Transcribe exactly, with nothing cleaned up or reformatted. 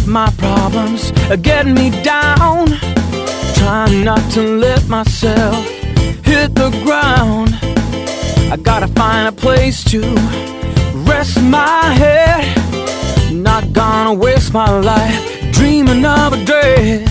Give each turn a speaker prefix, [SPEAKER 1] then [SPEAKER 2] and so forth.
[SPEAKER 1] my problems are getting me down. Trying not to let myself hit the ground. I gotta find a place to rest my head. Not gonna waste my life dreaming of a day